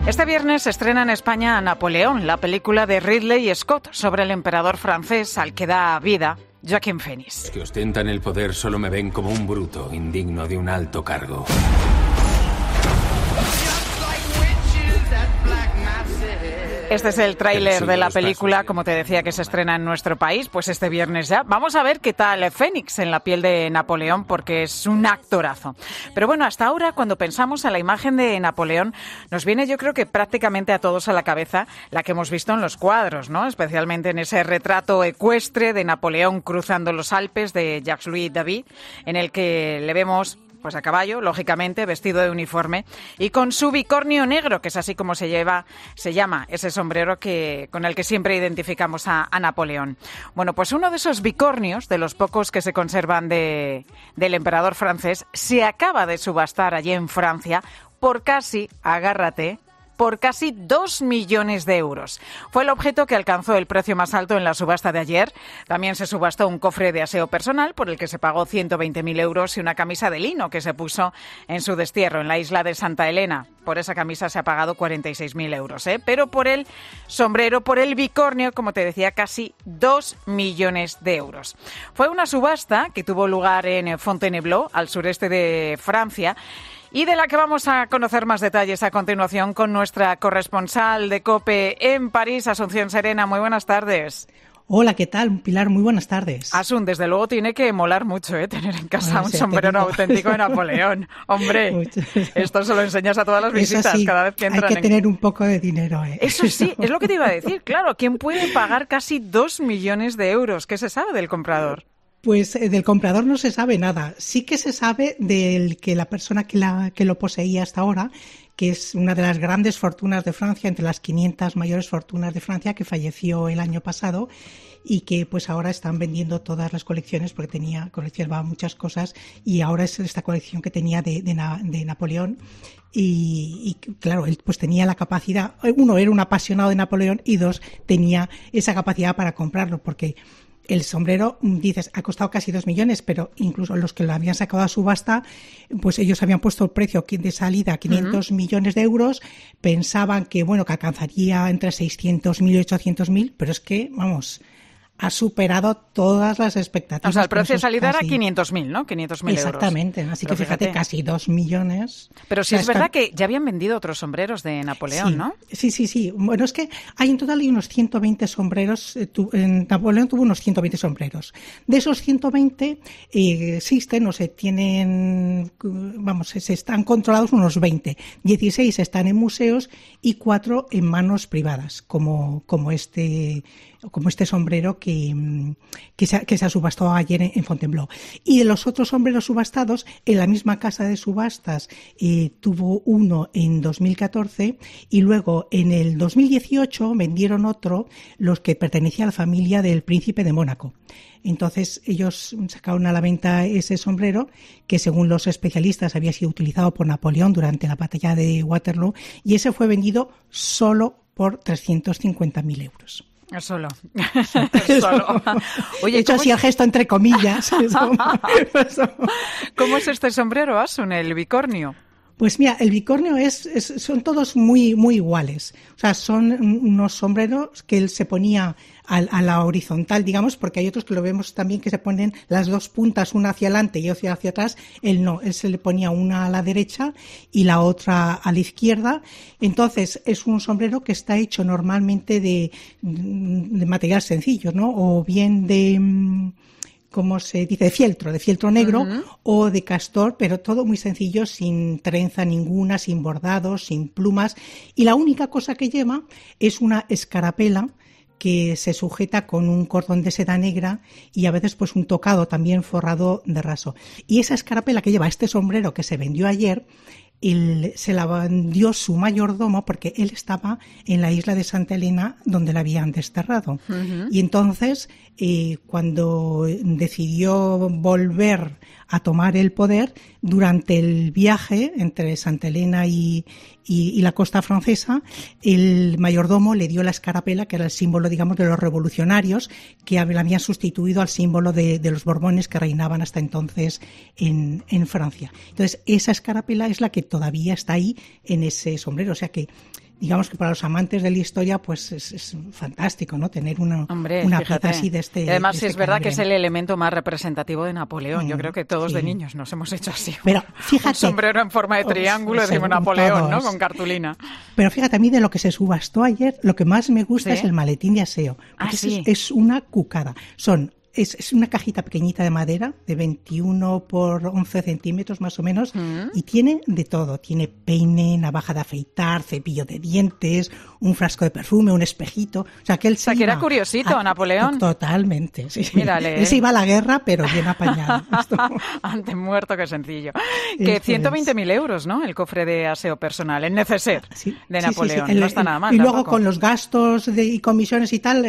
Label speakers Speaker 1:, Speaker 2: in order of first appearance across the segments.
Speaker 1: Este viernes se estrena en España Napoleón, la película de Ridley Scott sobre el emperador francés al que da vida Joaquin Phoenix.
Speaker 2: Los que ostentan el poder solo me ven como un bruto, indigno de un alto cargo.
Speaker 1: Este es el tráiler de la película, como te decía, que se estrena en nuestro país, pues este viernes ya. Vamos a ver qué tal Phoenix en la piel de Napoleón, porque es un actorazo. Pero bueno, hasta ahora, cuando pensamos en la imagen de Napoleón, nos viene, yo creo que prácticamente a todos a la cabeza la que hemos visto en los cuadros, ¿no? Especialmente en ese retrato ecuestre de Napoleón cruzando los Alpes de Jacques-Louis David, en el que le vemos pues a caballo, lógicamente, vestido de uniforme y con su bicornio negro, que es así como se llama ese sombrero con el que siempre identificamos a Napoleón. Bueno, pues uno de esos bicornios, de los pocos que se conservan del emperador francés, se acaba de subastar allí en Francia por casi, agárrate, por casi 2 millones de euros. Fue el objeto que alcanzó el precio más alto en la subasta de ayer. También se subastó un cofre de aseo personal por el que se pagó 120.000 euros y una camisa de lino que se puso en su destierro en la isla de Santa Elena. Por esa camisa se ha pagado 46.000 euros, pero por el sombrero, por el bicornio, como te decía, casi 2 millones de euros. Fue una subasta que tuvo lugar en Fontainebleau, al sureste de Francia, y de la que vamos a conocer más detalles a continuación con nuestra corresponsal de COPE en París, Asunción Serena. Muy buenas tardes.
Speaker 3: Hola, ¿qué tal, Pilar? Muy buenas tardes.
Speaker 1: Asun, desde luego tiene que molar mucho, tener en casa un sombrero auténtico de Napoleón. Hombre, esto se lo enseñas a todas las visitas
Speaker 3: sí,
Speaker 1: cada vez que entran.
Speaker 3: Hay que tener un poco de dinero.
Speaker 1: Eso sí, es lo que te iba a decir. Claro, ¿quién puede pagar casi 2 millones de euros? ¿Qué se sabe del comprador?
Speaker 3: Pues del comprador no se sabe nada. Sí que se sabe del que la persona que lo poseía hasta ahora, que es una de las grandes fortunas de Francia, entre las 500 mayores fortunas de Francia, que falleció el año pasado y que pues ahora están vendiendo todas las colecciones porque coleccionaba muchas cosas y ahora es esta colección que tenía de Napoleón. Y claro, él pues tenía la capacidad, uno, era un apasionado de Napoleón y dos, tenía esa capacidad para comprarlo porque el sombrero, dices, ha costado casi 2 millones, pero incluso los que lo habían sacado a subasta, pues ellos habían puesto el precio de salida a 500 millones de euros, pensaban que, bueno, que alcanzaría entre 600.000 y 800.000, pero es que, vamos, ha superado todas las expectativas.
Speaker 1: O sea, el precio de salida era 500.000, ¿no? 500.000 euros.
Speaker 3: Exactamente, así pero que fíjate, casi 2 millones.
Speaker 1: Pero sí es verdad que ya habían vendido otros sombreros de Napoleón,
Speaker 3: sí,
Speaker 1: ¿no?
Speaker 3: Sí. Bueno, es que en total hay unos 120 sombreros. Napoleón tuvo unos 120 sombreros. De esos 120 existen, o se tienen, se están controlados unos 20. 16 están en museos y 4 en manos privadas, como este sombrero que se ha subastado ayer en Fontainebleau. Y de los otros sombreros subastados, en la misma casa de subastas tuvo uno en 2014 y luego en el 2018 vendieron otro, los que pertenecían a la familia del príncipe de Mónaco. Entonces ellos sacaron a la venta ese sombrero que según los especialistas había sido utilizado por Napoleón durante la batalla de Waterloo y ese fue vendido solo por 350.000 euros.
Speaker 1: Solo.
Speaker 3: Oye, he hecho así el gesto entre comillas.
Speaker 1: ¿Cómo es este sombrero, Asun, el bicornio?
Speaker 3: Pues mira, el bicornio son todos muy, muy iguales. O sea, son unos sombreros que él se ponía a la horizontal, digamos, porque hay otros que lo vemos también que se ponen las dos puntas, una hacia adelante y otra hacia atrás. Él no, él se le ponía una a la derecha y la otra a la izquierda. Entonces, es un sombrero que está hecho normalmente de material sencillo, ¿no? O bien de ¿cómo se dice? De fieltro negro o de castor, pero todo muy sencillo, sin trenza ninguna, sin bordados, sin plumas. Y la única cosa que lleva es una escarapela que se sujeta con un cordón de seda negra y a veces pues un tocado también forrado de raso. Y esa escarapela que lleva este sombrero que se vendió ayer, se la vendió su mayordomo porque él estaba en la isla de Santa Elena donde la habían desterrado. Y entonces, cuando decidió volver a tomar el poder, durante el viaje entre Santa Elena y la costa francesa, el mayordomo le dio la escarapela, que era el símbolo, digamos, de los revolucionarios, que la habían sustituido al símbolo de los Borbones que reinaban hasta entonces en Francia. Entonces, esa escarapela es la que todavía está ahí en ese sombrero. O sea que digamos que para los amantes de la historia, pues es fantástico, ¿no? Tener una pieza así de este.
Speaker 1: Y además,
Speaker 3: de este
Speaker 1: es verdad
Speaker 3: calibre.
Speaker 1: que es el elemento más representativo de Napoleón. Yo creo que todos de niños nos hemos hecho así.
Speaker 3: Pero fíjate,
Speaker 1: un sombrero en forma de triángulo, decimos Napoleón, ¿no? Con cartulina.
Speaker 3: Pero fíjate, a mí de lo que se subastó ayer, lo que más me gusta es el maletín de aseo.
Speaker 1: Sí.
Speaker 3: Es una cucada. Es una cajita pequeñita de madera, de 21 por 11 centímetros más o menos, y tiene de todo. Tiene peine, navaja de afeitar, cepillo de dientes, un frasco de perfume, un espejito. O sea, que él
Speaker 1: que era curiosito, Napoleón.
Speaker 3: Totalmente, sí.
Speaker 1: Mírale.
Speaker 3: Él se iba a la guerra, pero bien apañado.
Speaker 1: Antes muerto que sencillo. Que 120.000 euros, ¿no? El cofre de aseo personal, el neceser de Napoleón. No está nada mal.
Speaker 3: Y luego
Speaker 1: tampoco.
Speaker 3: con los gastos y comisiones y tal,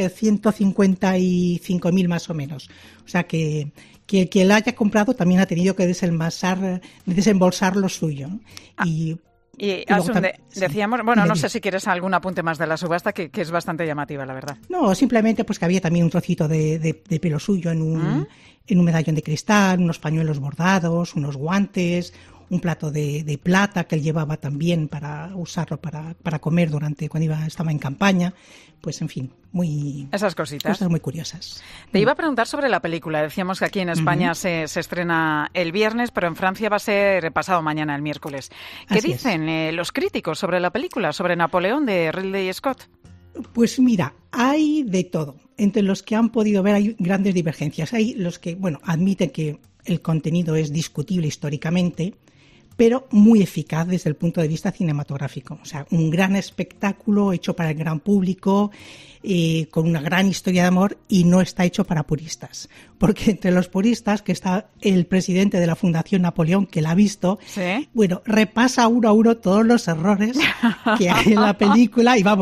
Speaker 3: 155.000 más o menos. O sea que quien la haya comprado también ha tenido que desembolsar lo suyo, ¿no? Y
Speaker 1: Asun, decíamos, bueno, no sé si quieres algún apunte más de la subasta, que es bastante llamativa, la verdad.
Speaker 3: No, simplemente pues que había también un trocito de pelo suyo en un medallón de cristal, unos pañuelos bordados, unos guantes, un plato de plata que él llevaba también para usarlo para comer cuando estaba en campaña. Pues en fin,
Speaker 1: esas cosas
Speaker 3: muy curiosas.
Speaker 1: Te iba a preguntar sobre la película. Decíamos que aquí en España se estrena el viernes, pero en Francia va a ser pasado mañana, el miércoles. ¿Qué dicen los críticos sobre la película, sobre Napoleón de Ridley Scott?
Speaker 3: Pues mira, hay de todo. Entre los que han podido ver hay grandes divergencias. Hay los que, admiten que el contenido es discutible históricamente, pero muy eficaz desde el punto de vista cinematográfico. O sea, un gran espectáculo hecho para el gran público, con una gran historia de amor, y no está hecho para puristas. Porque entre los puristas, que está el presidente de la Fundación Napoleón, que la ha visto, repasa uno a uno todos los errores que hay en la película y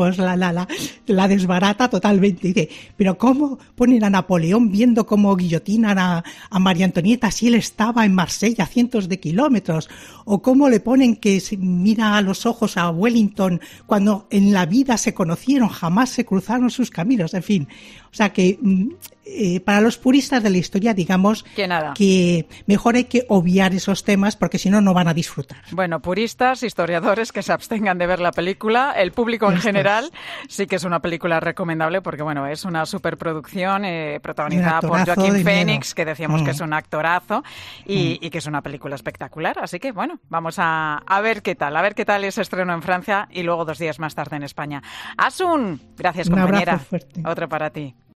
Speaker 3: la desbarata totalmente. Dice, pero ¿cómo ponen a Napoleón viendo cómo guillotinan a María Antonieta si él estaba en Marsella a cientos de kilómetros? ¿O cómo le ponen que se mira a los ojos a Wellington cuando en la vida se conocieron, jamás se cruzaron sus caminos? En fin, o sea que para los puristas de la historia, digamos que mejor hay que obviar esos temas porque si no, no van a disfrutar.
Speaker 1: Bueno, puristas, historiadores que se abstengan de ver la película, el público en general sí que es una película recomendable porque es una superproducción protagonizada por Joaquin Phoenix, que decíamos que es un actorazo y que es una película espectacular. Así que vamos a ver qué tal ese estreno en Francia y luego 2 días más tarde en España. Asun, gracias, compañera.
Speaker 3: Un abrazo fuerte.
Speaker 1: Otro para ti.